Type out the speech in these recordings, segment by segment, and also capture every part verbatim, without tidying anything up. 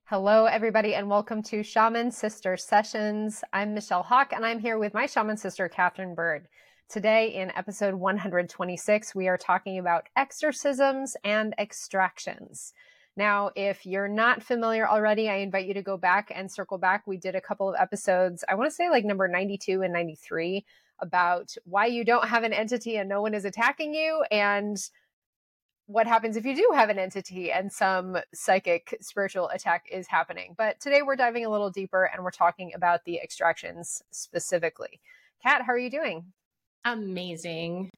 Hello, everybody, and welcome to Shaman Sister Sessions. I'm Michelle Hawk, and I'm here with my shaman sister, Catherine Bird. Today, in episode one hundred twenty-six, we are talking about exorcisms and extractions. Now, if you're not familiar already, I invite you to go back and circle back. We did a couple of episodes, I want to say like number ninety-two and ninety-three, about why you don't have an entity and no one is attacking you, and what happens if you do have an entity and some psychic spiritual attack is happening. But today we're diving a little deeper and we're talking about the extractions specifically. Kat, how are you doing? Amazing.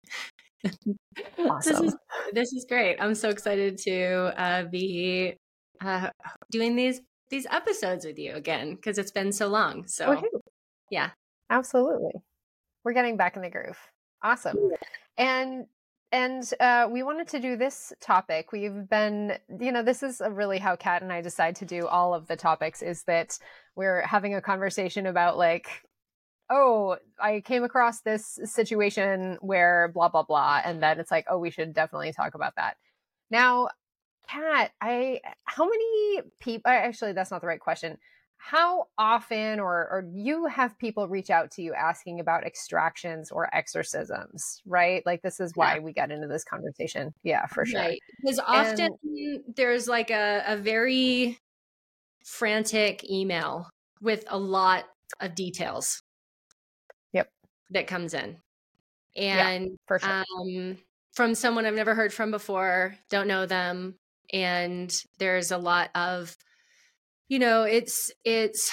Awesome. This is, this is great. I'm so excited to uh, be uh, doing these these episodes with you again because it's been so long. So Woo-hoo. Yeah. Absolutely. We're getting back in the groove. Awesome. And And uh, we wanted to do this topic. We've been, you know, this is really how Kat and I decide to do all of the topics, is that we're having a conversation about like, oh, I came across this situation where blah, blah, blah. And then it's like, oh, we should definitely talk about that. Now, Kat, I, how many people, actually, that's not the right question. How often or, or you have people reach out to you asking about extractions or exorcisms, right? Like this is why yeah. we got into this conversation. Yeah, for sure. Right. Because often and, there's like a, a very frantic email with a lot of details. Yep. That comes in. And yeah, for sure. um, from someone I've never heard from before, don't know them. And there's a lot of, you know, it's, it's,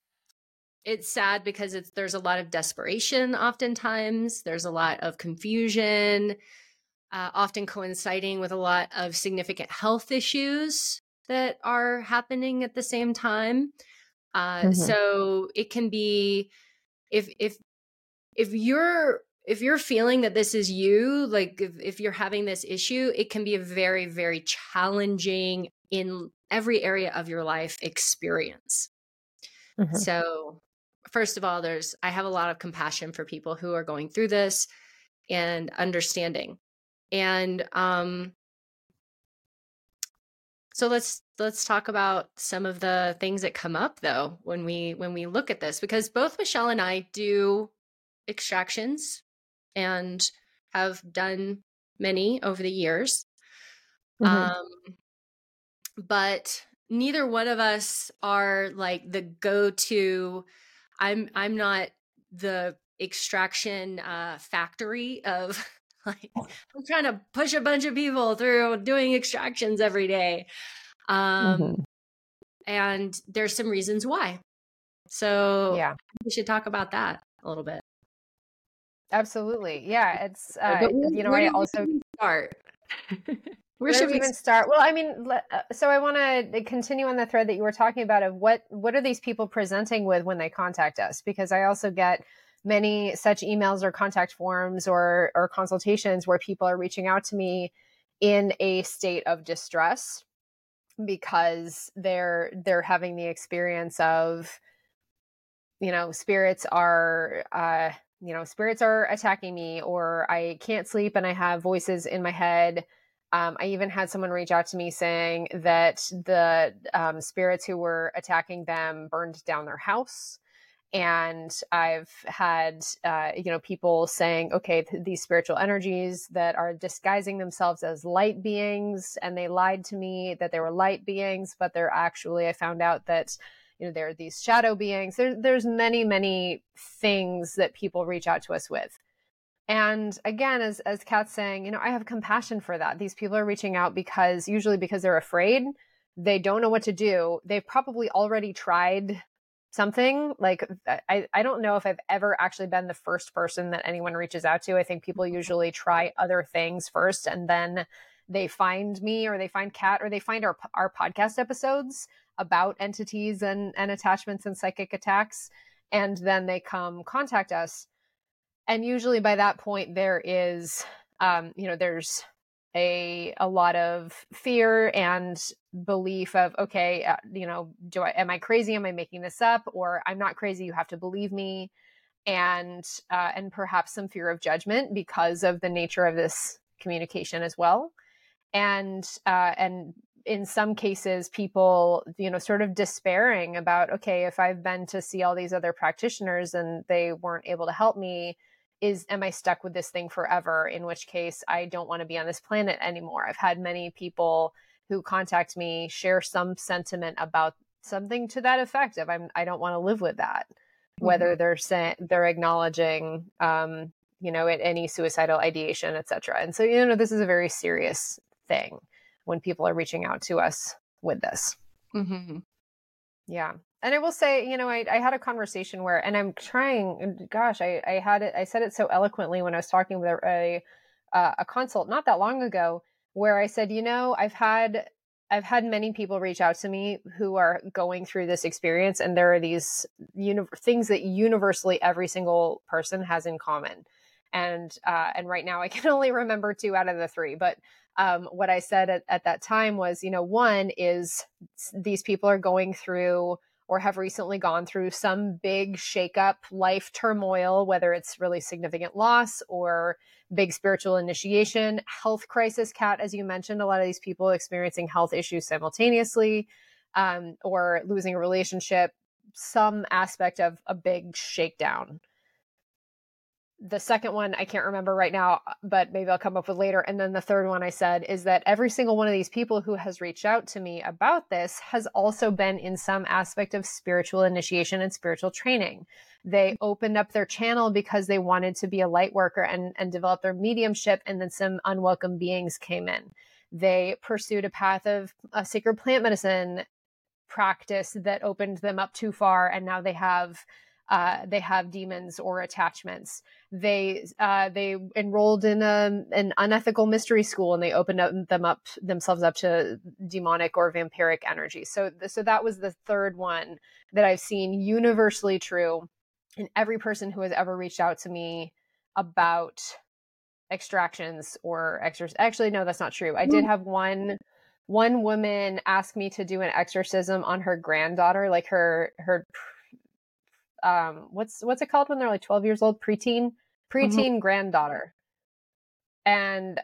it's sad because it's, there's a lot of desperation. Oftentimes there's a lot of confusion, uh, often coinciding with a lot of significant health issues that are happening at the same time. Uh, mm-hmm. So it can be, if, if, if you're, if you're feeling that this is you, like if, if you're having this issue, it can be a very, very challenging in every area of your life experience. Mm-hmm. So first of all, there's, I have a lot of compassion for people who are going through this and understanding. And, um, so let's, let's talk about some of the things that come up though, when we, when we look at this, because both Michelle and I do extractions and have done many over the years. Mm-hmm. Um, but neither one of us are like the go-to. I'm, I'm not the extraction uh, factory of like, I'm trying to push a bunch of people through doing extractions every day. Um, mm-hmm. And there's some reasons why. So yeah, we should talk about that a little bit. Absolutely. Yeah. It's, uh, where, you know, I also start. Where should we even start? Well, I mean, so I want to continue on the thread that you were talking about of what, what are these people presenting with when they contact us? Because I also get many such emails or contact forms or, or consultations where people are reaching out to me in a state of distress because they're, they're having the experience of, you know, spirits are, uh, you know, spirits are attacking me, or I can't sleep and I have voices in my head. Um, I even had someone reach out to me saying that the um, spirits who were attacking them burned down their house. And I've had, uh, you know, people saying, okay, th- these spiritual energies that are disguising themselves as light beings, and they lied to me that they were light beings, but they're actually, I found out that, you know, there are these shadow beings. There, there's many, many things that people reach out to us with. And again, as, as Kat's saying, you know, I have compassion for that. These people are reaching out because usually because they're afraid, they don't know what to do. They've probably already tried something. Like, I, I don't know if I've ever actually been the first person that anyone reaches out to. I think people usually try other things first, and then they find me, or they find Kat, or they find our, our podcast episodes about entities and, and attachments and psychic attacks. And then they come contact us. And usually by that point, there is, um, you know, there's a a lot of fear and belief of, okay, uh, you know, do I, am I crazy? Am I making this up? Or I'm not crazy. You have to believe me. And, uh, and perhaps some fear of judgment because of the nature of this communication as well. And, uh, and in some cases, people, you know, sort of despairing about, okay, if I've been to see all these other practitioners and they weren't able to help me, is, am I stuck with this thing forever? In which case I don't want to be on this planet anymore. I've had many people who contact me share some sentiment about something to that effect of, I'm, I don't want to live with that. Mm-hmm. Whether they're saying, they're acknowledging, um, you know, any suicidal ideation, et cetera. And so, you know, this is a very serious thing when people are reaching out to us with this. Mm-hmm. Yeah. And I will say, you know, I, I had a conversation where, and I'm trying, gosh, I, I had it, I said it so eloquently when I was talking with a, a, a consult not that long ago, where I said, you know, I've had, I've had many people reach out to me who are going through this experience. And there are these uni- things that universally every single person has in common. And, uh, and right now I can only remember two out of the three, but Um, what I said at, at that time was, you know, one is these people are going through or have recently gone through some big shakeup, life turmoil, whether it's really significant loss or big spiritual initiation, health crisis. Kat, as you mentioned, a lot of these people experiencing health issues simultaneously, um, or losing a relationship, some aspect of a big shakedown. The second one, I can't remember right now, but maybe I'll come up with later. And then the third one I said is that every single one of these people who has reached out to me about this has also been in some aspect of spiritual initiation and spiritual training. They opened up their channel because they wanted to be a light worker and, and develop their mediumship. And then some unwelcome beings came in. They pursued a path of a sacred plant medicine practice that opened them up too far. And now they have Uh, they have demons or attachments. They uh, they enrolled in a, an unethical mystery school, and they opened up, them up themselves up to demonic or vampiric energy. So, so that was the third one that I've seen universally true in every person who has ever reached out to me about extractions or exorcism. Actually, no, that's not true. I did have one one woman ask me to do an exorcism on her granddaughter, like her her. Um, what's what's it called when they're like twelve years old? Preteen, preteen mm-hmm. granddaughter. And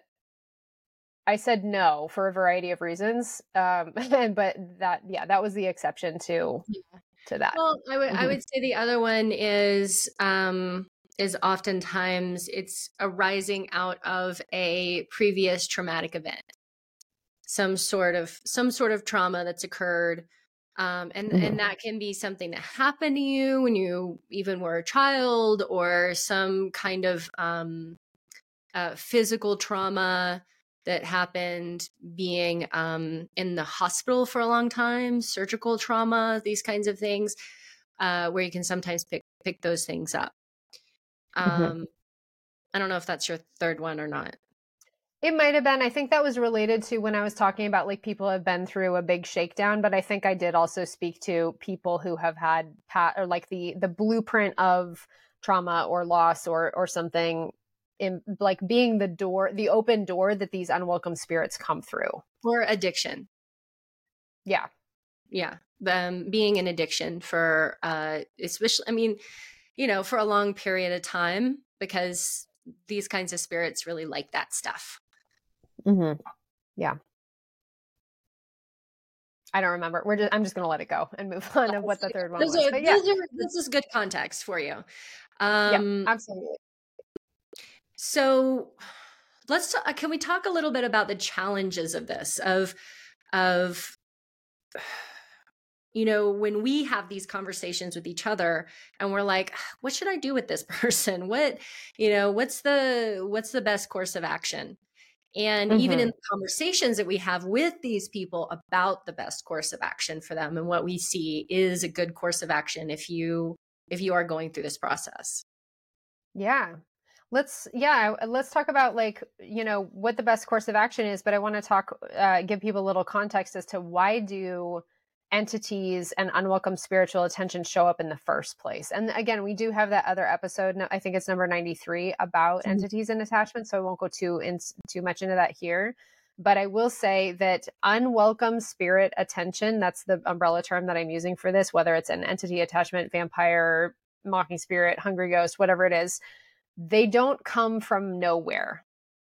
I said no for a variety of reasons. Um, but that, yeah, that was the exception to yeah. to that. Well, I would mm-hmm. I would say the other one is um, is oftentimes it's arising out of a previous traumatic event, some sort of some sort of trauma that's occurred. Um, and, mm-hmm. and that can be something that happened to you when you even were a child, or some kind of um, uh, physical trauma that happened being um, in the hospital for a long time, surgical trauma, these kinds of things, uh, where you can sometimes pick, pick those things up. Um, mm-hmm. I don't know if that's your third one or not. It might have been. I think that was related to when I was talking about like people have been through a big shakedown, but I think I did also speak to people who have had pat or like the the blueprint of trauma or loss or or something in like being the door, the open door that these unwelcome spirits come through. Or addiction. Yeah. Yeah. Um, being an addiction for uh especially I mean, you know, for a long period of time, because these kinds of spirits really like that stuff. Mm-hmm. Yeah. I don't remember. We're just, I'm just going to let it go and move on to what the third one those was. Are, but yeah. are, this is good context for you. Um, yeah, absolutely. So let's, talk, can we talk a little bit about the challenges of this, of, of, you know, when we have these conversations with each other and we're like, what should I do with this person? What, you know, what's the, what's the best course of action? And mm-hmm. even in the conversations that we have with these people about the best course of action for them and what we see is a good course of action if you, if you are going through this process. Yeah. Let's, yeah, let's talk about like, you know, what the best course of action is, but I want to talk, uh, give people a little context as to why do entities and unwelcome spiritual attention show up in the first place. And again, we do have that other episode, I think it's number ninety-three, about mm-hmm. entities and attachments, so I won't go too in, too much into that here. But I will say that unwelcome spirit attention, that's the umbrella term that I'm using for this, whether it's an entity, attachment, vampire, mocking spirit, hungry ghost, whatever it is, they don't come from nowhere.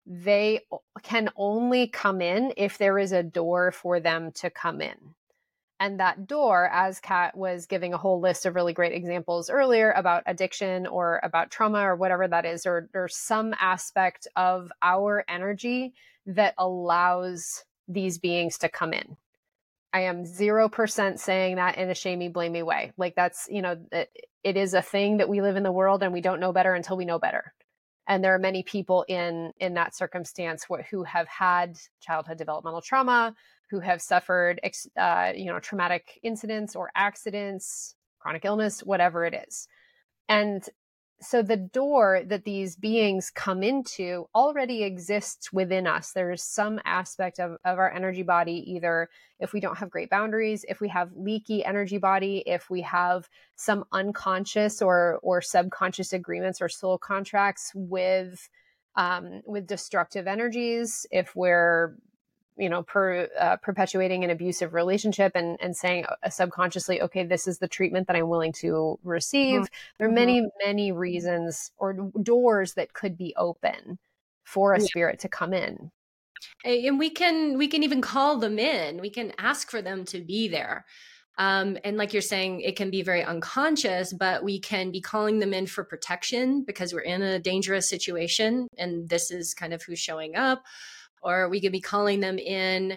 they can only come in if there is a door for them to come in. And that door, as Kat was giving a whole list of really great examples earlier about addiction or about trauma or whatever that is, or, or some aspect of our energy that allows these beings to come in. I am zero percent saying that in a shamey, blamey way. Like that's, you know, it, it is a thing that we live in the world and we don't know better until we know better. And there are many people in, in that circumstance wh- who have had childhood developmental trauma, who have suffered, uh, you know, traumatic incidents or accidents, chronic illness, whatever it is. And so the door that these beings come into already exists within us. There's some aspect of, of our energy body, either if we don't have great boundaries, if we have leaky energy body, if we have some unconscious or, or subconscious agreements or soul contracts with, um, with destructive energies, if we're you know, per, uh, perpetuating an abusive relationship and, and saying uh, subconsciously, okay, this is the treatment that I'm willing to receive. Mm-hmm. There are many, many reasons or doors that could be open for a yeah. spirit to come in. And we can, we can even call them in. We can ask for them to be there. Um, and like you're saying, it can be very unconscious, but we can be calling them in for protection because we're in a dangerous situation. And this is kind of who's showing up. Or we could be calling them in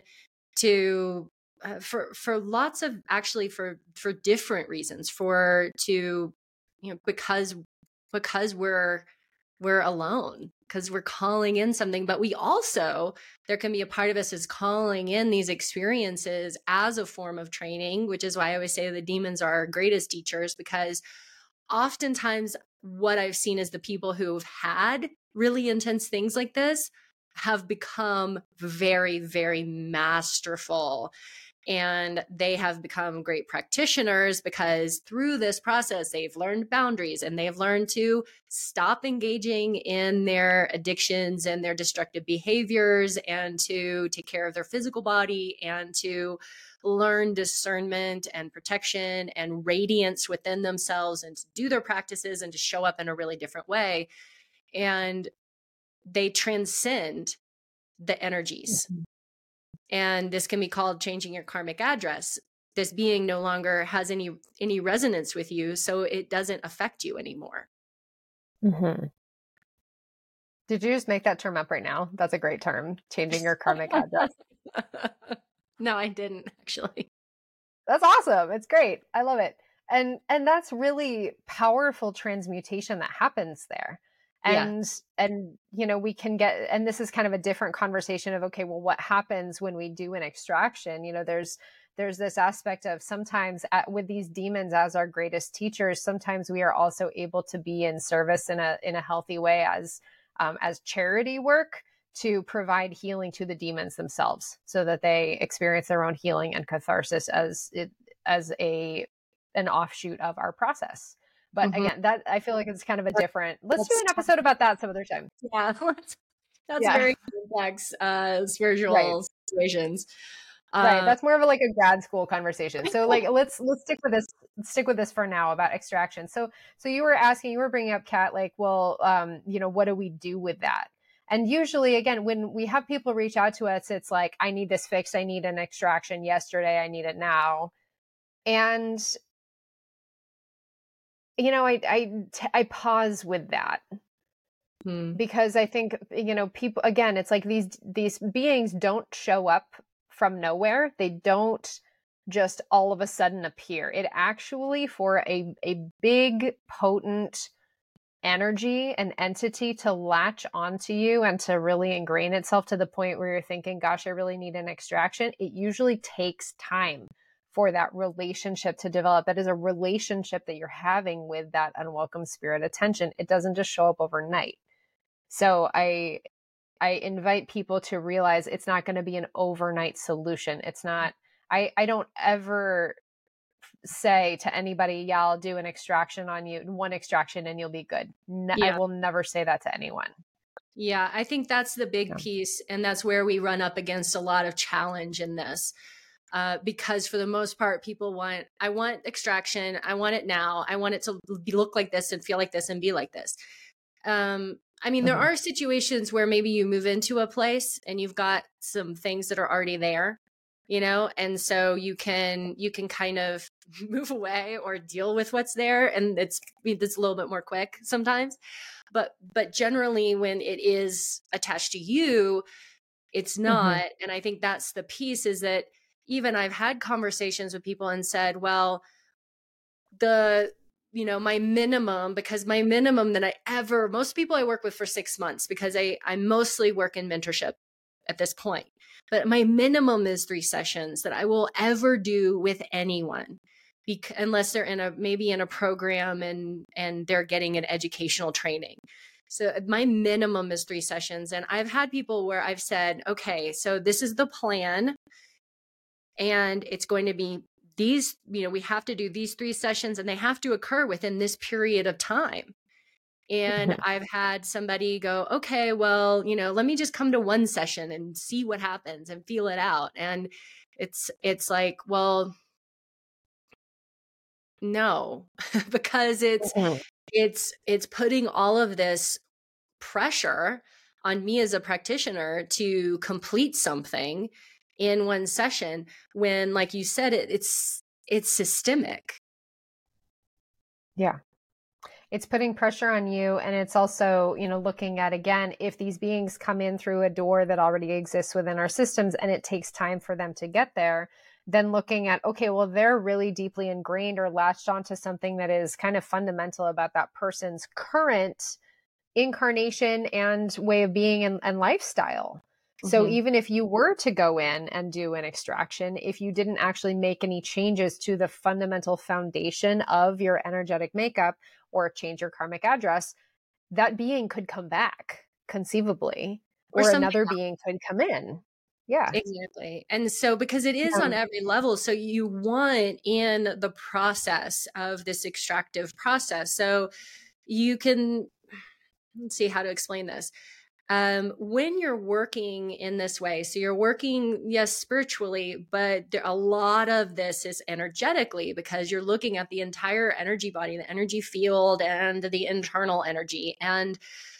to uh, for for lots of actually for for different reasons, for to you know because because we're we're alone, because we're calling in something. But we also, there can be a part of us is calling in these experiences as a form of training, which is why I always say the demons are our greatest teachers, because oftentimes what I've seen is the people who've had really intense things like this have become very, very masterful. And they have become great practitioners because through this process, they've learned boundaries and they've learned to stop engaging in their addictions and their destructive behaviors and to take care of their physical body and to learn discernment and protection and radiance within themselves and to do their practices and to show up in a really different way. And they transcend the energies. Mm-hmm. And this can be called changing your karmic address. This being no longer has any any resonance with you, so it doesn't affect you anymore. Mm-hmm. Did you just make that term up right now? That's a great term, changing your karmic address. No, I didn't actually. That's awesome. It's great. I love it. And and that's really powerful transmutation that happens there. And, yeah. and, you know, we can get, and this is kind of a different conversation of, okay, well, what happens when we do an extraction? You know, there's, there's this aspect of sometimes at, with these demons as our greatest teachers, sometimes we are also able to be in service in a, in a healthy way as, um, as charity work to provide healing to the demons themselves so that they experience their own healing and catharsis as it, as a, an offshoot of our process. But mm-hmm. again, that I feel like it's kind of a different, let's do an episode about that some other time. Yeah, that's, that's yeah. very complex uh, spiritual right. situations. Right. Uh, that's more of a, like a grad school conversation. So like, let's, let's stick with this, stick with this for now about extraction. So, so you were asking, you were bringing up Kat, like, well, um, you know, what do we do with that? And usually again, when we have people reach out to us, it's like, I need this fixed. I need an extraction yesterday. I need it now. And you know, I, I, I pause with that hmm. because I think, you know, people, again, it's like these, these beings don't show up from nowhere. They don't just all of a sudden appear. It actually, for a, a big, potent energy, an entity to latch onto you and to really ingrain itself to the point where you're thinking, gosh, I really need an extraction. It usually takes time for that relationship to develop. That is a relationship that you're having with that unwelcome spirit attention. It doesn't just show up overnight. So I, I invite people to realize it's not going to be an overnight solution. It's not, I, I don't ever say to anybody, yeah, I'll do an extraction on you, one extraction and you'll be good. No, yeah. I will never say that to anyone. Yeah. I think that's the big yeah. piece. And that's where we run up against a lot of challenge in this. Uh, because for the most part, people want, I want extraction. I want it now. I want it to be, look like this and feel like this and be like this. Um, I mean, there mm-hmm. are situations where maybe you move into a place and you've got some things that are already there, you know, and so you can you can kind of move away or deal with what's there, and it's it's a little bit more quick sometimes. But but generally, when it is attached to you, it's not. Mm-hmm. And I think that's the piece, is that even I've had conversations with people and said, well, the you know, my minimum, because my minimum that I ever, most people I work with for six months because I, I mostly work in mentorship at this point, but my minimum is three sessions that I will ever do with anyone, bec- unless they're in a, maybe in a program and, and they're getting an educational training. So my minimum is three sessions. And I've had people where I've said, okay, so this is the plan, and it's going to be these, you know, we have to do these three sessions and they have to occur within this period of time. And mm-hmm. I've had somebody go, okay, well, you know, let me just come to one session and see what happens and feel it out. And it's, it's like, well, no, because it's, mm-hmm. it's, it's putting all of this pressure on me as a practitioner to complete something in one session, when, like you said, it, it's it's systemic. Yeah. It's putting pressure on you. And it's also, you know, looking at, again, if these beings come in through a door that already exists within our systems and it takes time for them to get there, then looking at, okay, well, they're really deeply ingrained or latched onto something that is kind of fundamental about that person's current incarnation and way of being and, and lifestyle. So mm-hmm. even if you were to go in and do an extraction, if you didn't actually make any changes to the fundamental foundation of your energetic makeup or change your karmic address, that being could come back conceivably, or, or another being could come in. Yeah, exactly. And so, because it is yeah. on every level, so you want in the process of this extractive process. So you can, let's see how to explain this. Um, when you're working in this way, so you're working, yes, spiritually, but there, a lot of this is energetically, because you're looking at the entire energy body, the energy field, and the internal energy. And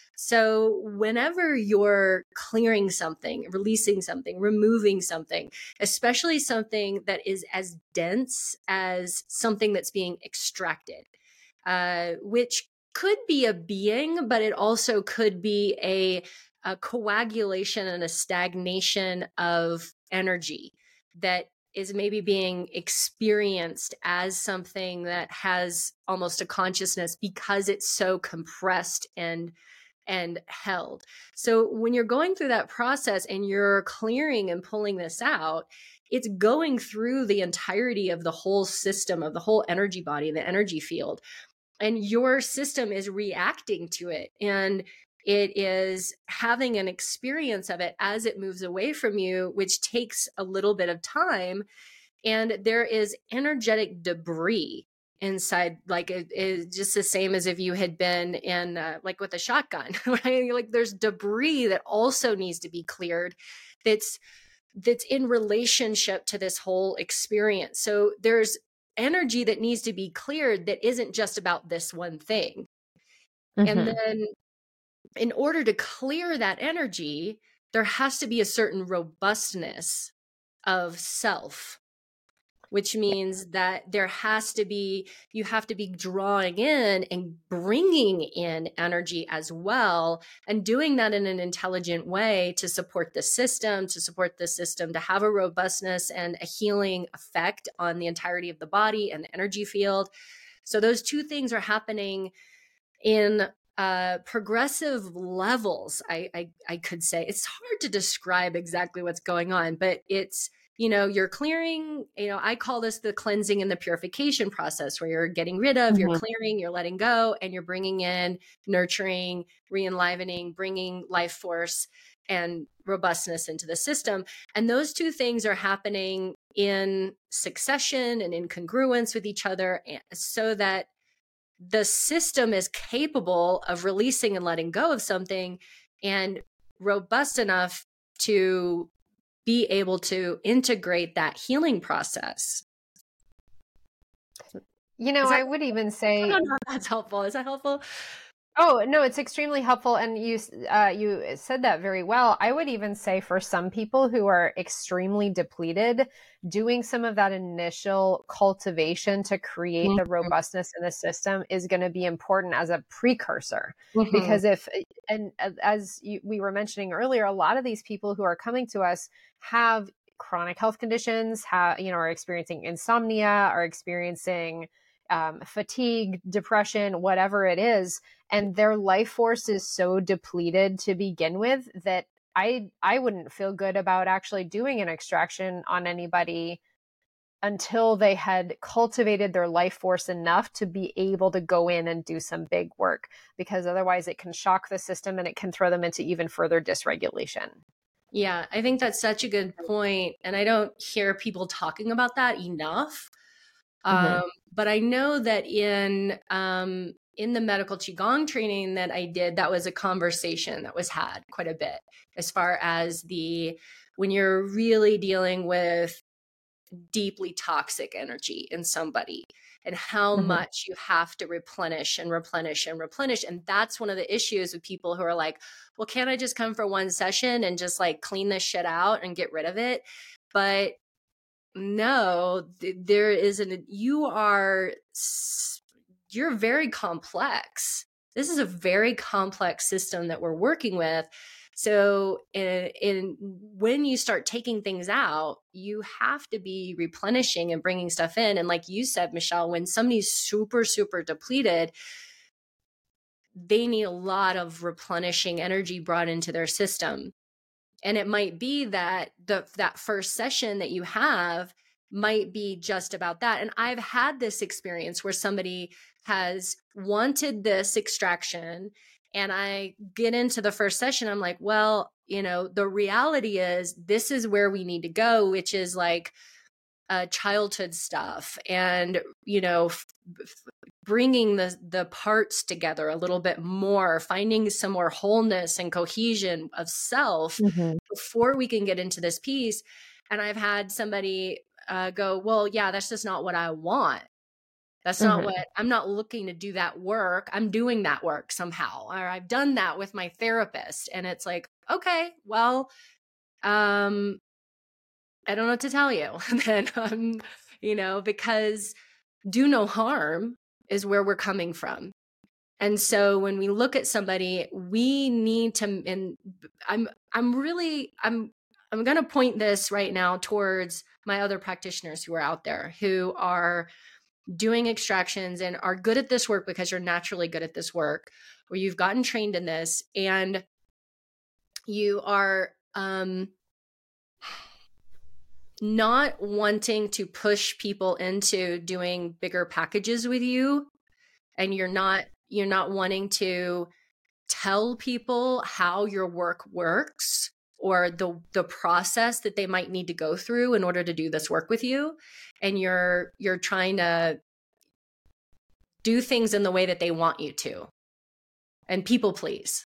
so whenever you're clearing something, releasing something, removing something, especially something that is as dense as something that's being extracted, uh, which could be a being, but it also could be a, a coagulation and a stagnation of energy that is maybe being experienced as something that has almost a consciousness because it's so compressed and and held. So when you're going through that process and you're clearing and pulling this out, it's going through the entirety of the whole system, of the whole energy body, the energy field. And your system is reacting to it, and it is having an experience of it as it moves away from you, which takes a little bit of time. And there is energetic debris inside, like it is just the same as if you had been in uh, like with a shotgun, right? Like there's debris that also needs to be cleared. That's that's in relationship to this whole experience. So there's energy that needs to be cleared that isn't just about this one thing. Mm-hmm. And then in order to clear that energy, there has to be a certain robustness of self, which means that there has to be, you have to be drawing in and bringing in energy as well, and doing that in an intelligent way to support the system, to support the system to have a robustness and a healing effect on the entirety of the body and the energy field. So those two things are happening in uh, progressive levels, I, I, I could say. It's hard to describe exactly what's going on, but it's, you know, you're clearing, you know, I call this the cleansing and the purification process, where you're getting rid of, mm-hmm. you're clearing, you're letting go, and you're bringing in, nurturing, re-enlivening, bringing life force and robustness into the system. And those two things are happening in succession and in congruence with each other, so that the system is capable of releasing and letting go of something, and robust enough to be able to integrate that healing process. You know, that, I would even say, I don't know if that's helpful. Is that helpful? Oh, no, it's extremely helpful. And you, uh, you said that very well. I would even say for some people who are extremely depleted, doing some of that initial cultivation to create Mm-hmm. the robustness in the system is going to be important as a precursor. Mm-hmm. Because if, and as you, we were mentioning earlier, a lot of these people who are coming to us have chronic health conditions, have, you know, are experiencing insomnia, are experiencing um, fatigue, depression, whatever it is. And their life force is so depleted to begin with that I I wouldn't feel good about actually doing an extraction on anybody until they had cultivated their life force enough to be able to go in and do some big work, because otherwise it can shock the system and it can throw them into even further dysregulation. Yeah, I think that's such a good point. And I don't hear people talking about that enough. Mm-hmm. Um, but I know that in um, in the medical Qigong training that I did, that was a conversation that was had quite a bit as far as the, when you're really dealing with deeply toxic energy in somebody and how mm-hmm. much you have to replenish and replenish and replenish. And that's one of the issues with people who are like, well, can't I just come for one session and just like clean this shit out and get rid of it? But no, th- there isn't. You are, you're very complex. This is a very complex system that we're working with. So in, in when you start taking things out, you have to be replenishing and bringing stuff in. And like you said, Michelle, when somebody's super, super depleted, they need a lot of replenishing energy brought into their system. And it might be that the that first session that you have might be just about that. And I've had this experience where somebody has wanted this extraction, and I get into the first session, I'm like, well, you know, the reality is this is where we need to go, which is like uh, childhood stuff and, you know, f- bringing the the parts together a little bit more, finding some more wholeness and cohesion of self mm-hmm. before we can get into this piece. And I've had somebody uh, go, well, yeah, that's just not what I want. That's mm-hmm. not what, I'm not looking to do that work. I'm doing that work somehow, or I've done that with my therapist. And it's like, okay, well, um, I don't know what to tell you then, um, you know, because do no harm is where we're coming from. And so when we look at somebody, we need to, and I'm, I'm really, I'm, I'm going to point this right now towards my other practitioners who are out there who are doing extractions and are good at this work because you're naturally good at this work, or you've gotten trained in this and you are, um, not wanting to push people into doing bigger packages with you. And you're not, you're not wanting to tell people how your work works or the the process that they might need to go through in order to do this work with you. And you're you're trying to do things in the way that they want you to. And people please.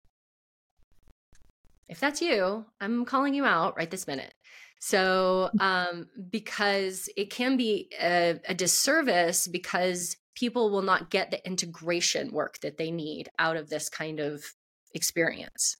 If that's you, I'm calling you out right this minute. So, um, because it can be a, a disservice because people will not get the integration work that they need out of this kind of experience.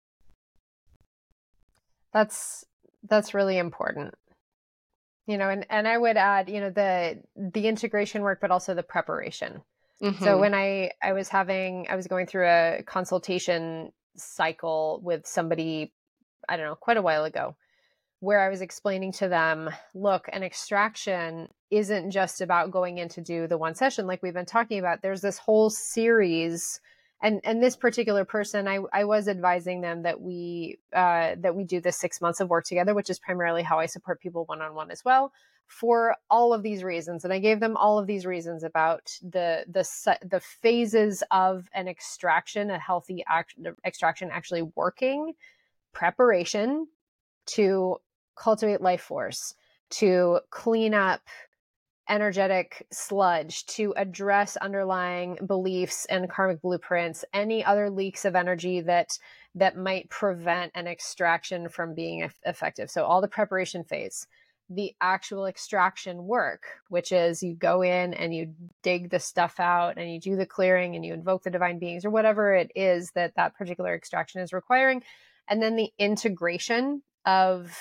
That's, that's really important. You know, and, and I would add, you know, the, the integration work, but also the preparation. Mm-hmm. So when I, I was having, I was going through a consultation cycle with somebody, I don't know, quite a while ago, where I was explaining to them, look, an extraction isn't just about going in to do the one session like we've been talking about. There's this whole series. And and this particular person, I, I was advising them that we uh, that we do the six months of work together, which is primarily how I support people one-on-one as well, for all of these reasons. And I gave them all of these reasons about the the the phases of an extraction, a healthy act, extraction actually working, preparation, to cultivate life force, to clean up energetic sludge, to address underlying beliefs and karmic blueprints, any other leaks of energy that that might prevent an extraction from being effective. So all the preparation phase. the actual extraction work, which is you go in and you dig the stuff out and you do the clearing and you invoke the divine beings or whatever it is that that particular extraction is requiring. And then the integration of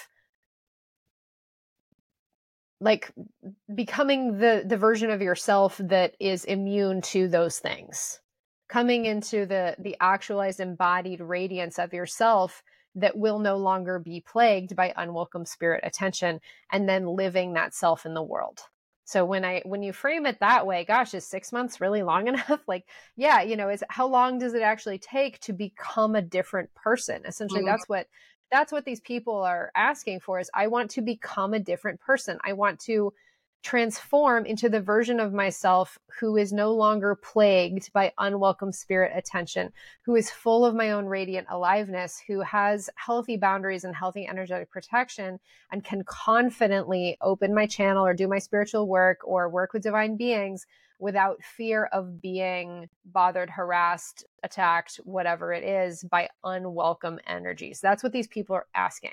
like becoming the the version of yourself that is immune to those things, coming into the the actualized embodied radiance of yourself that will no longer be plagued by unwelcome spirit attention, and then living that self in the world. So when I when you frame it that way, gosh, is six months really long enough? Like, yeah, you know, is how long does it actually take to become a different person? Essentially, mm-hmm. that's what that's what these people are asking for, is I want to become a different person. I want to transform into the version of myself who is no longer plagued by unwelcome spirit attention, who is full of my own radiant aliveness, who has healthy boundaries and healthy energetic protection, and can confidently open my channel or do my spiritual work or work with divine beings without fear of being bothered, harassed, attacked, whatever it is, by unwelcome energies. That's what these people are asking.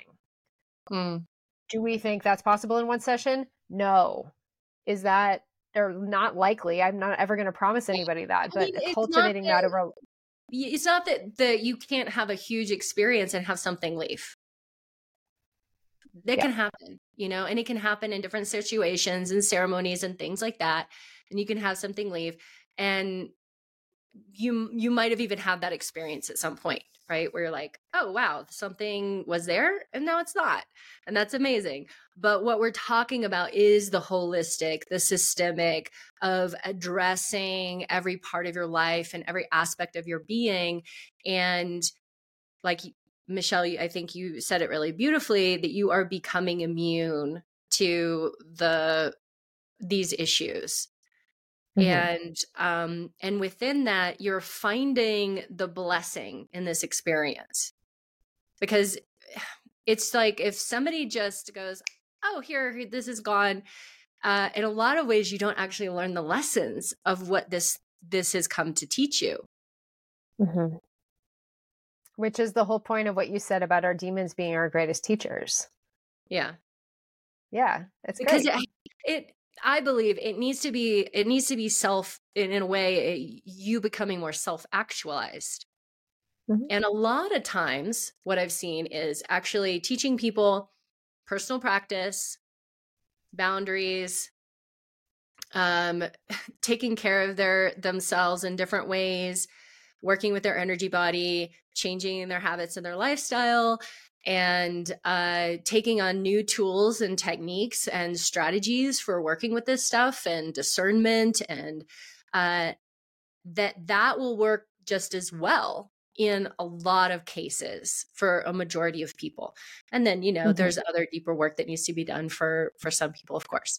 Mm. Do we think that's possible in one session? No. Is that, or not likely? I'm not ever going to promise anybody that, but I mean, cultivating that, that over. It's not that, that you can't have a huge experience and have something leave. That yeah. can happen, you know, and it can happen in different situations and ceremonies and things like that. And you can have something leave, and you, you might have even had that experience at some point, right? Where you're like, oh, wow, something was there and now it's not. And that's amazing. But what we're talking about is the holistic, the systemic of addressing every part of your life and every aspect of your being. And like Michelle, I think you said it really beautifully, that you are becoming immune to the these issues. Mm-hmm. And um, and within that, you're finding the blessing in this experience. Because it's like if somebody just goes, oh, here, this is gone. Uh, in a lot of ways, you don't actually learn the lessons of what this this has come to teach you. Mm-hmm. Which is the whole point of what you said about our demons being our greatest teachers. Yeah. Yeah, it's because great. it, it I believe it needs to be, it needs to be self, in, in a way, it, you becoming more self-actualized. Mm-hmm. And a lot of times what I've seen is actually teaching people personal practice, boundaries, um, taking care of their themselves in different ways, working with their energy body, changing their habits and their lifestyle, and uh, taking on new tools and techniques and strategies for working with this stuff and discernment, and uh, that that will work just as well in a lot of cases for a majority of people. And then, you know, mm-hmm. there's other deeper work that needs to be done for for some people, of course.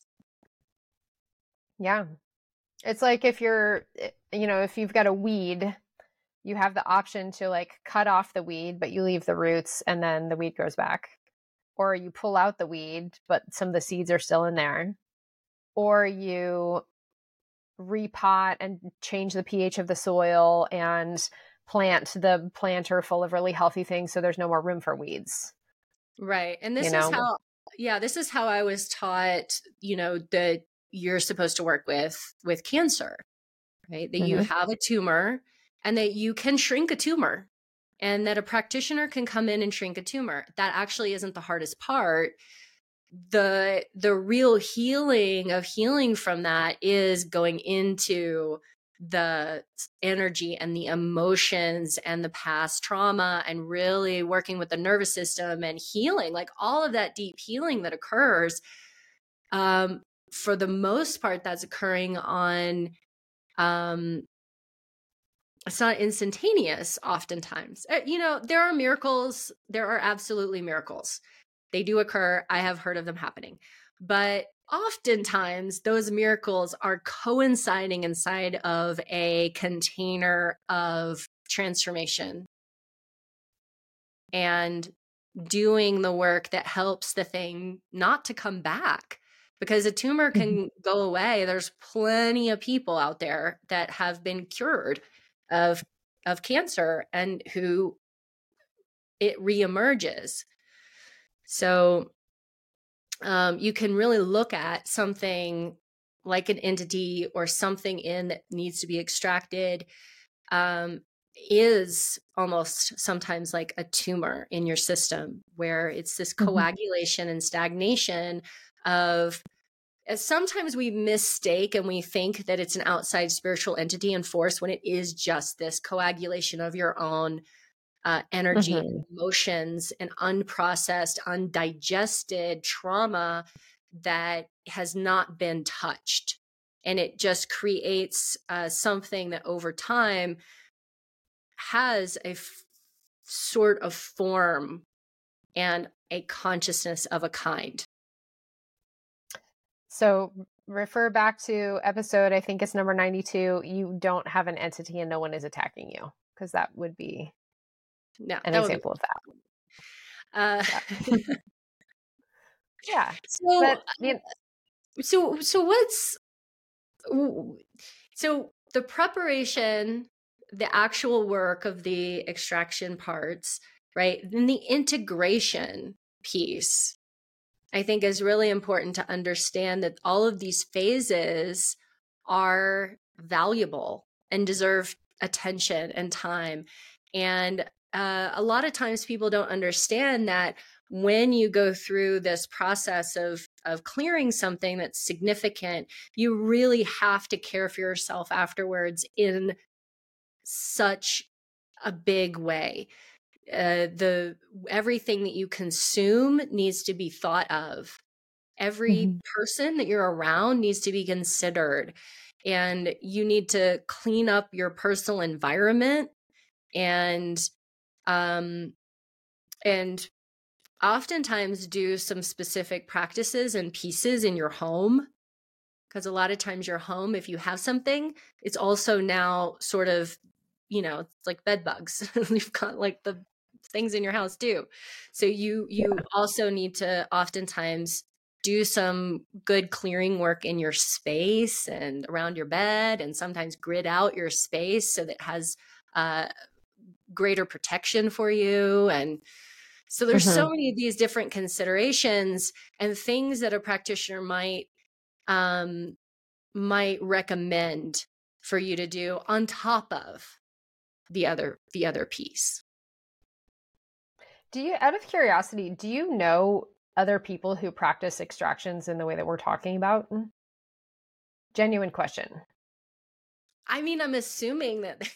Yeah. It's like if you're, you know, if you've got a weed, you have the option to like cut off the weed, but you leave the roots and then the weed grows back. Or you pull out the weed, but some of the seeds are still in there. Or you repot and change the pH of the soil and plant the planter full of really healthy things so there's no more room for weeds. Right. And this you know? is how, yeah, this is how I was taught, you know, that you're supposed to work with, with cancer, right? That mm-hmm. you have a tumor and that you can shrink a tumor, and that a practitioner can come in and shrink a tumor. That actually isn't the hardest part. The, the real healing of healing from that is going into the energy and the emotions and the past trauma, and really working with the nervous system and healing, like all of that deep healing that occurs. Um, for the most part, that's occurring on, um, it's not instantaneous oftentimes. You know, there are miracles. There are absolutely miracles. They do occur. I have heard of them happening. But oftentimes those miracles are coinciding inside of a container of transformation and doing the work that helps the thing not to come back. Because a tumor can mm-hmm. go away. There's plenty of people out there that have been cured of of cancer and who it reemerges. So um, you can really look at something like an entity or something in that needs to be extracted, um, is almost sometimes like a tumor in your system, where it's this Mm-hmm. coagulation and stagnation of, sometimes we mistake and we think that it's an outside spiritual entity and force, when it is just this coagulation of your own uh, energy Mm-hmm. and emotions and unprocessed, undigested trauma that has not been touched. And it just creates uh, something that over time has a f- sort of form and a consciousness of a kind. So refer back to episode, I think it's number ninety-two. You don't have an entity and no one is attacking you, because that would be No, an that would be. example of that. Uh, Yeah. Yeah. so, But you know, so, so what's, so the preparation, the actual work of the extraction parts, right? Then the integration piece, I think, is really important to understand that all of these phases are valuable and deserve attention and time. And uh, a lot of times people don't understand that when you go through this process of of clearing something that's significant, you really have to care for yourself afterwards in such a big way. Uh, the everything that you consume needs to be thought of. Every mm-hmm. person that you're around needs to be considered, and you need to clean up your personal environment, and um and oftentimes do some specific practices and pieces in your home, because a lot of times your home, if you have something, it's also now sort of, you know, it's like bed bugs. You've got like the things in your house too. So you you Yeah. also need to oftentimes do some good clearing work in your space and around your bed, and sometimes grid out your space so that it has uh, greater protection for you. And so there's Mm-hmm. so many of these different considerations and things that a practitioner might um, might recommend for you to do on top of the other the other piece. Do you, out of curiosity, do you know other people who practice extractions in the way that we're talking about? Genuine question. I mean, I'm assuming that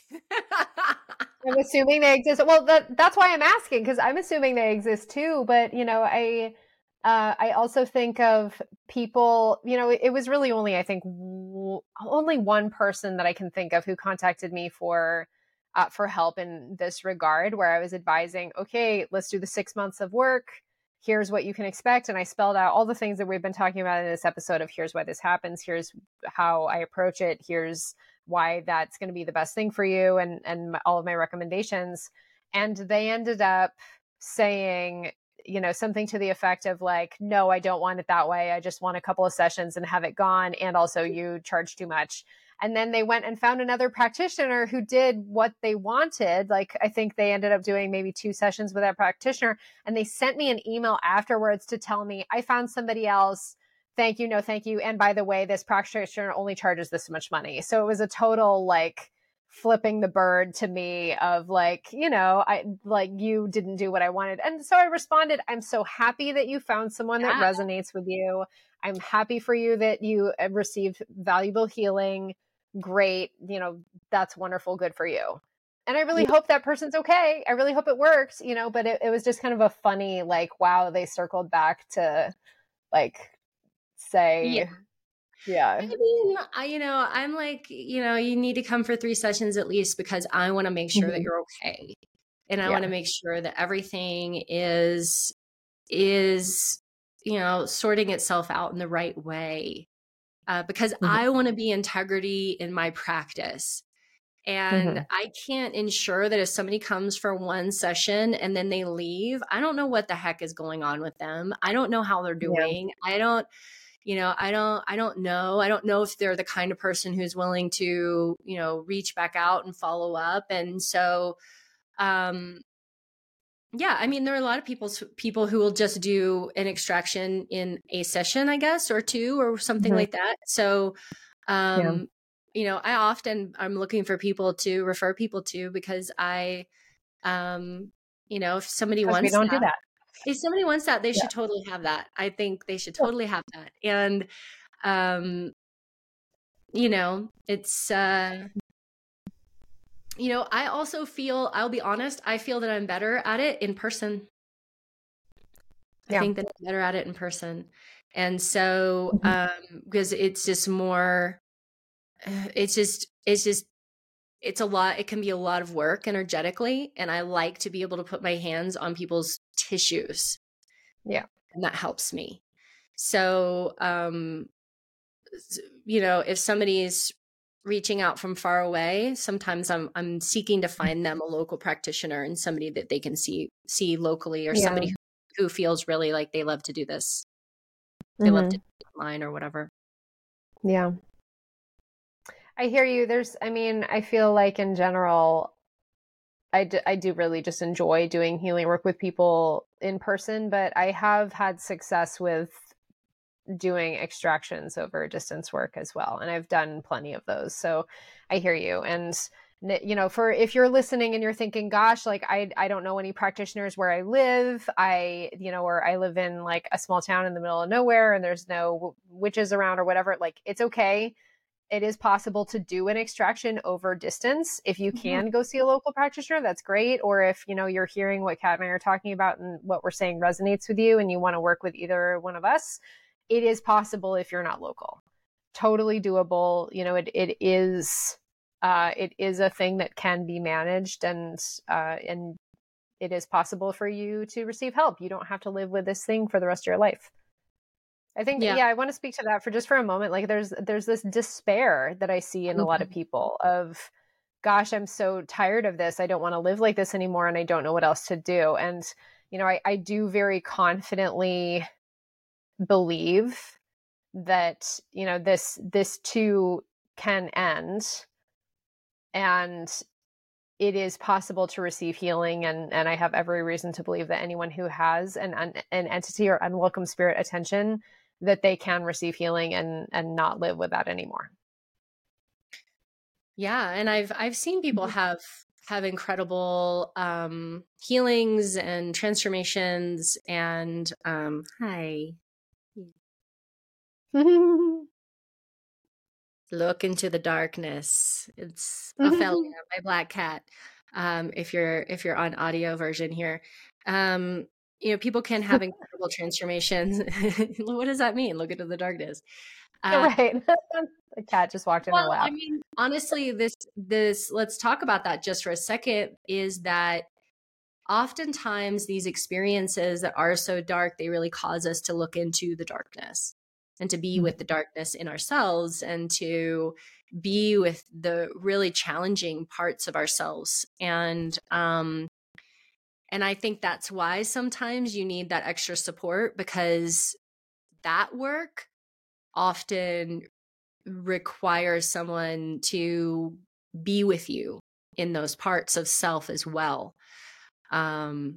I'm assuming they exist. Well, that that's why I'm asking, because I'm assuming they exist too. But you know, I uh, I also think of people. You know, it, it was really only, I think w- only one person that I can think of who contacted me for uh, for help in this regard, where I was advising, okay, let's do the six months of work. Here's what you can expect, and I spelled out all the things that we've been talking about in this episode. Of here's why this happens. Here's how I approach it. Here's why that's going to be the best thing for you, and and my, all of my recommendations. And they ended up saying, you know, something to the effect of like, no, I don't want it that way. I just want a couple of sessions and have it gone. And also you charge too much. And then they went and found another practitioner who did what they wanted. Like, I think they ended up doing maybe two sessions with that practitioner. And they sent me an email afterwards to tell me, I found somebody else. Thank you. No, thank you. And by the way, this practitioner only charges this much money. So it was a total like flipping the bird to me of like, you know, I like, you didn't do what I wanted. And so I responded, I'm so happy that you found someone that yeah. resonates with you. I'm happy for you that you received valuable healing. Great. You know, that's wonderful. Good for you. And I really Yeah. hope that person's okay. I really hope it works, you know, but it, it was just kind of a funny, like, wow, they circled back to like say, yeah. I mean, I, you know, I'm like, you know, you need to come for three sessions at least, because I want to make sure Mm-hmm. that you're okay. And I Yeah. want to make sure that everything is, is, you know, sorting itself out in the right way. Uh, because Mm-hmm. I want to be integrity in my practice. And Mm-hmm. I can't ensure that if somebody comes for one session and then they leave, I don't know what the heck is going on with them. I don't know how they're Yeah. doing. I don't, you know, I don't, I don't know. I don't know if they're the kind of person who's willing to, you know, reach back out and follow up. And so, um, Yeah, I mean, there are a lot of people people who will just do an extraction in a session, I guess, or two, or something Mm-hmm. like that. So, um, Yeah. you know, I often I'm looking for people to refer people to, because I, um, you know, if somebody Because we wants don't that, do that. if somebody wants that, they Yeah. should totally have that. I think they should Cool. totally have that. And, um, you know, it's, uh, you know, I also feel, I'll be honest, I feel that I'm better at it in person. I Yeah. think that I'm better at it in person. And so, Mm-hmm. um, because it's just more, it's just, it's just, it's a lot, it can be a lot of work energetically. And I like to be able to put my hands on people's tissues. Yeah. And that helps me. So, um, you know, if somebody's reaching out from far away, sometimes I'm I'm seeking to find them a local practitioner and somebody that they can see see locally, or Yeah. somebody who, who feels really like they love to do this. They Mm-hmm. love to do it online or whatever. Yeah. I hear you. There's, I mean, I feel like in general, I do, I do really just enjoy doing healing work with people in person, but I have had success with doing extractions over distance work as well. And I've done plenty of those. So I hear you. And, you know, for if you're listening and you're thinking, gosh, like I, I don't know any practitioners where I live, I, you know, or I live in like a small town in the middle of nowhere and there's no witches around or whatever, like it's okay. It is possible to do an extraction over distance. If you can mm-hmm. go see a local practitioner, that's great. Or if, you know, you're hearing what Kat and I are talking about and what we're saying resonates with you and you want to work with either one of us, it is possible if you're not local. Totally doable. You know, it it is uh, it is a thing that can be managed, and uh, and it is possible for you to receive help. You don't have to live with this thing for the rest of your life. I think, yeah. yeah, I want to speak to that for just for a moment. Like there's, there's this despair that I see in mm-hmm. a lot of people of, gosh, I'm so tired of this. I don't want to live like this anymore. And I don't know what else to do. And, you know, I, I do very confidently believe that, you know, this, this too can end, and it is possible to receive healing. And, and I have every reason to believe that anyone who has an, an, an entity or unwelcome spirit attention, that they can receive healing and, and not live with that anymore. Yeah. And I've, I've seen people have, have incredible, um, healings and transformations and, um, hi, look into the darkness. It's Ophelia, my black cat. Um, if you're, if you're on audio version here, um, you know, people can have incredible transformations. What does that mean? Look into the darkness. Uh, right. The cat just walked in well, her lap. I mean, honestly, this, this, let's talk about that just for a second, is that oftentimes these experiences that are so dark, they really cause us to look into the darkness and to be mm-hmm. with the darkness in ourselves and to be with the really challenging parts of ourselves. And, um, and I think that's why sometimes you need that extra support, because that work often requires someone to be with you in those parts of self as well. Um,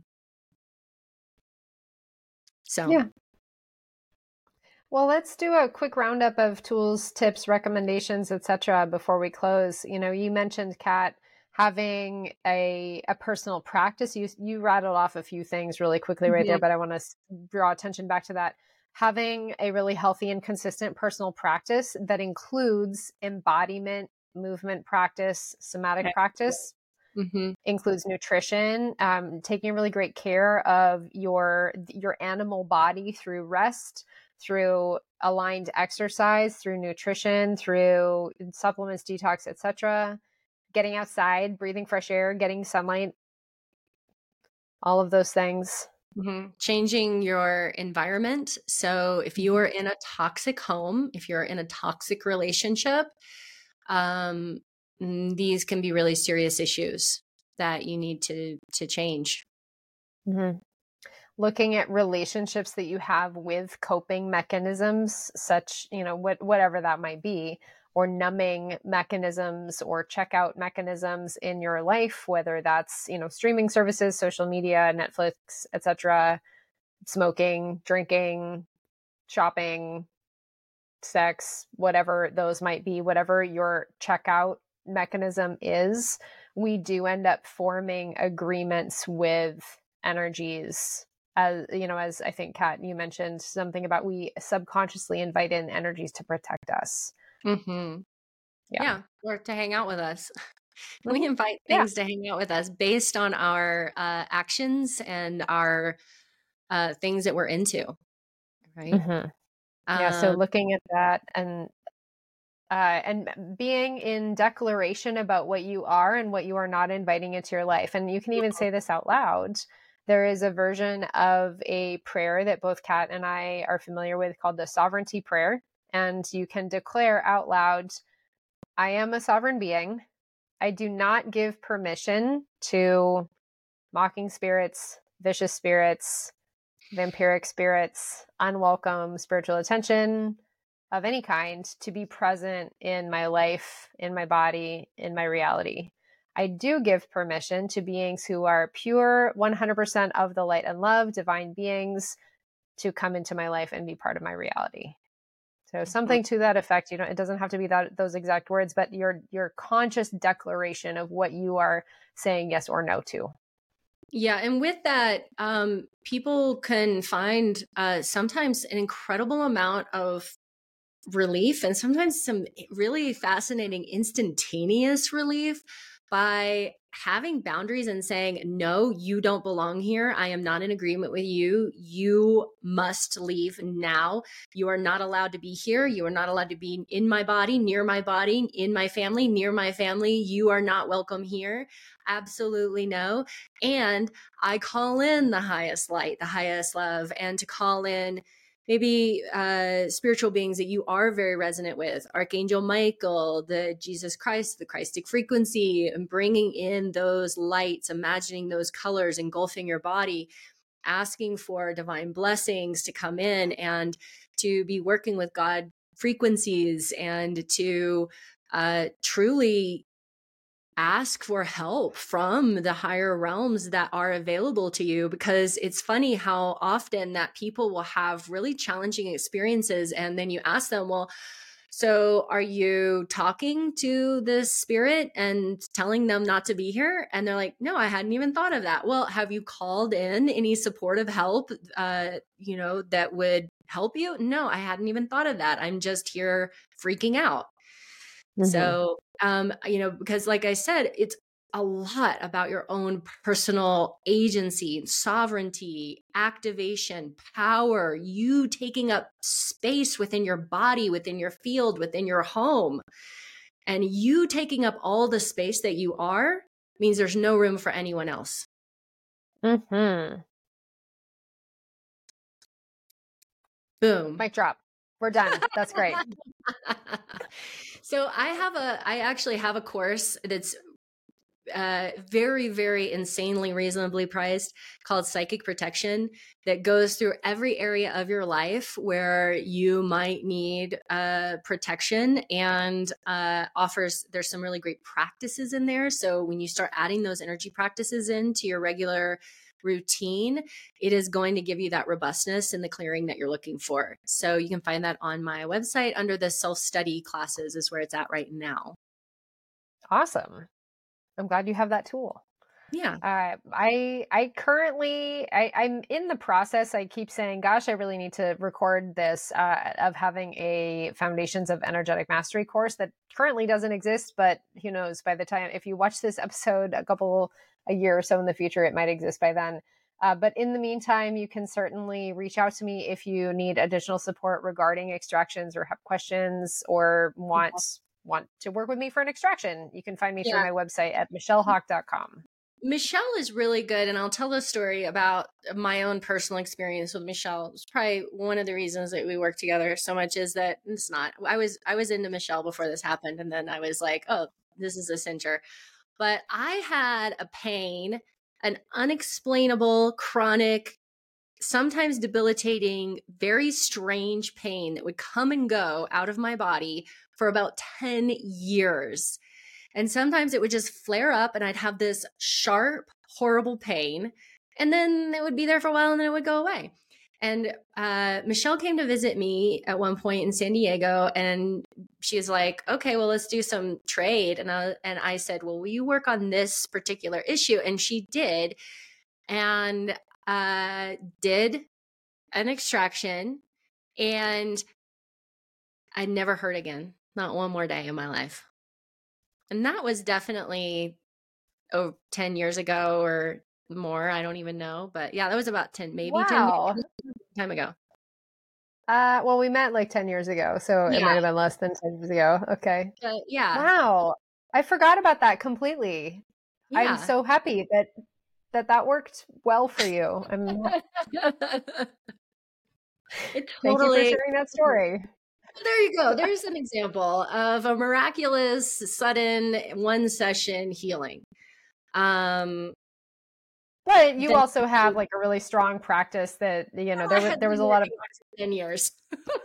so, yeah. Well, let's do a quick roundup of tools, tips, recommendations, et cetera before we close. You know, you mentioned, Kat, having a a personal practice. You you rattled off a few things really quickly right mm-hmm. there, but I want to draw attention back to that. Having a really healthy and consistent personal practice that includes embodiment, movement practice, somatic okay. practice, mm-hmm. includes nutrition, um, taking really great care of your your animal body through rest, through aligned exercise, through nutrition, through supplements, detox, et cetera. Getting outside, breathing fresh air, getting sunlight, all of those things. Mm-hmm. Changing your environment. So if you're in a toxic home, if you're in a toxic relationship, um, these can be really serious issues that you need to to change. Mm-hmm. looking at relationships that you have with coping mechanisms, such, you know, what, whatever that might be, or numbing mechanisms or checkout mechanisms in your life, whether that's, you know, streaming services, social media, Netflix, et cetera, smoking, drinking, shopping, sex, whatever those might be, whatever your checkout mechanism is, we do end up forming agreements with energies. As you know, as I think, Kat, you mentioned something about we subconsciously invite in energies to protect us. Mm-hmm. Yeah. yeah, or to hang out with us. We mm-hmm. invite things yeah. to hang out with us based on our uh, actions and our uh, things that we're into, right? Mm-hmm. Yeah, so um, looking at that and uh, and being in declaration about what you are and what you are not inviting into your life. And you can even say this out loud. There is a version of a prayer that both Kat and I are familiar with called the sovereignty prayer. And you can declare out loud, I am a sovereign being. I do not give permission to mocking spirits, vicious spirits, vampiric spirits, unwelcome spiritual attention of any kind to be present in my life, in my body, in my reality. I do give permission to beings who are pure, one hundred percent of the light and love, divine beings, to come into my life and be part of my reality. So something to that effect. You know, it doesn't have to be that those exact words, but your your conscious declaration of what you are saying yes or no to. Yeah. And with that, um, people can find uh, sometimes an incredible amount of relief and sometimes some really fascinating instantaneous relief by having boundaries and saying, no, you don't belong here. I am not in agreement with you. You must leave now. You are not allowed to be here. You are not allowed to be in my body, near my body, in my family, near my family. You are not welcome here. Absolutely no. And I call in the highest light, the highest love, and to call in maybe uh, spiritual beings that you are very resonant with, Archangel Michael, the Jesus Christ, the Christic frequency, and bringing in those lights, imagining those colors engulfing your body, asking for divine blessings to come in and to be working with God frequencies and to uh, truly ask for help from the higher realms that are available to you, because it's funny how often that people will have really challenging experiences and then you ask them, well, so are you talking to this spirit and telling them not to be here? And they're like, no, I hadn't even thought of that. Well, have you called in any supportive help, uh, you know, that would help you? No, I hadn't even thought of that. I'm just here freaking out. Mm-hmm. So, um, you know, because like I said, it's a lot about your own personal agency, sovereignty, activation, power, you taking up space within your body, within your field, within your home. And you taking up all the space that you are means there's no room for anyone else. Mm-hmm. Boom. Mic drop. We're done. That's great. So I have a, I actually have a course that's uh, very, very insanely reasonably priced called Psychic Protection that goes through every area of your life where you might need uh, protection and uh, offers, there's some really great practices in there. So when you start adding those energy practices into your regular routine, it is going to give you that robustness and the clearing that you're looking for. So you can find that on my website under the self-study classes is where it's at right now. Awesome. I'm glad you have that tool. Yeah. Uh, I I currently I, I'm in the process. I keep saying, "Gosh, I really need to record this." Uh, of having a Foundations of Energetic Mastery course that currently doesn't exist, but who knows? By the time if you watch this episode a couple a year or so in the future, it might exist by then. Uh, but in the meantime, you can certainly reach out to me if you need additional support regarding extractions or have questions or want. Mm-hmm. want to work with me for an extraction. You can find me yeah. through my website at michelle hawk dot com. Michelle is really good. And I'll tell a story about my own personal experience with Michelle. It's probably one of the reasons that we work together so much is that it's not, I was, I was into Michelle before this happened. And then I was like, oh, this is a cincher. But I had a pain, an unexplainable chronic sometimes debilitating, very strange pain that would come and go out of my body for about ten years. And sometimes it would just flare up and I'd have this sharp, horrible pain. And then it would be there for a while and then it would go away. And uh, Michelle came to visit me at one point in San Diego, and she was like, okay, well, let's do some trade. And I, and I said, well, will you work on this particular issue? And she did, and uh, did an extraction, and I never hurt again. Not one more day in my life. And that was definitely oh, ten years ago or more. I don't even know. But yeah, that was about ten, maybe wow. ten years time ago. Uh, well, we met like ten years ago, so yeah. It might have been less than ten years ago. Okay. Uh, yeah. Wow. I forgot about that completely. Yeah. I'm so happy that that that worked well for you. I'm it totally, Thank you for sharing that story. There you go. There's an example of a miraculous, sudden, one session healing. Um, but you also have like a really strong practice that, you know, there was, there was a lot of ten years.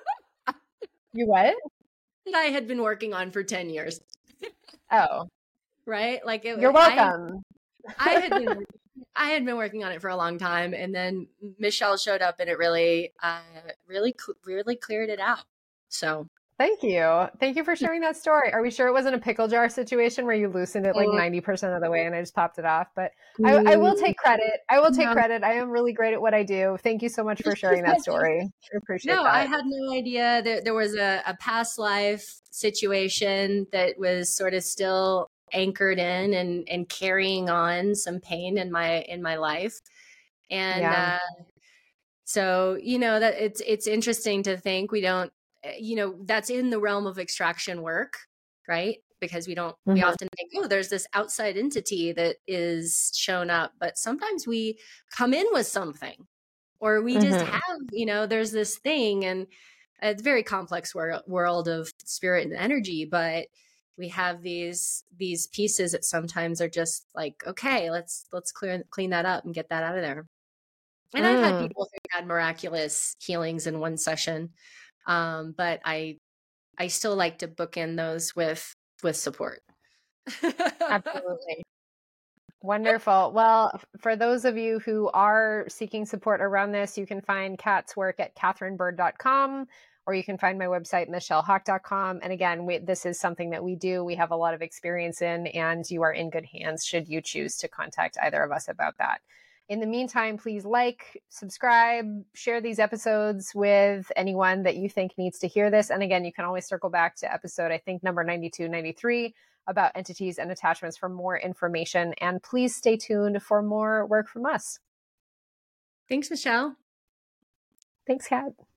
You what? That I had been working on for ten years. Oh, right. Like it, you're welcome. I, I had been, I had been working on it for a long time, and then Michelle showed up, and it really, uh, really, really cleared it out. So thank you. Thank you for sharing that story. Are we sure it wasn't a pickle jar situation where you loosened it like ninety percent of the way and I just popped it off? But I, I will take credit. I will take yeah. credit. I am really great at what I do. Thank you so much for sharing that story. I appreciate no, that. I had no idea that there was a, a past life situation that was sort of still anchored in and, and carrying on some pain in my, in my life. And, yeah. uh, so, you know, that it's, it's interesting to think we don't, you know, that's in the realm of extraction work, right? Because we don't, mm-hmm. we often think, oh, there's this outside entity that is shown up, but sometimes we come in with something, or we mm-hmm. just have, you know, there's this thing, and it's a very complex wor- world of spirit and energy, but we have these, these pieces that sometimes are just like, okay, let's, let's clear, clean that up and get that out of there. And mm. I've had people who had miraculous healings in one session. Um, but I, I still like to bookend those with, with support. Absolutely. Wonderful. Well, for those of you who are seeking support around this, you can find Kat's work at catherine bird dot com, or you can find my website, michelle hawk dot com. And again, we, this is something that we do. We have a lot of experience in, and you are in good hands should you choose to contact either of us about that. In the meantime, please like, subscribe, share these episodes with anyone that you think needs to hear this. And again, you can always circle back to episode, I think, number ninety-two, ninety-three about entities and attachments for more information. And please stay tuned for more work from us. Thanks, Michelle. Thanks, Kat.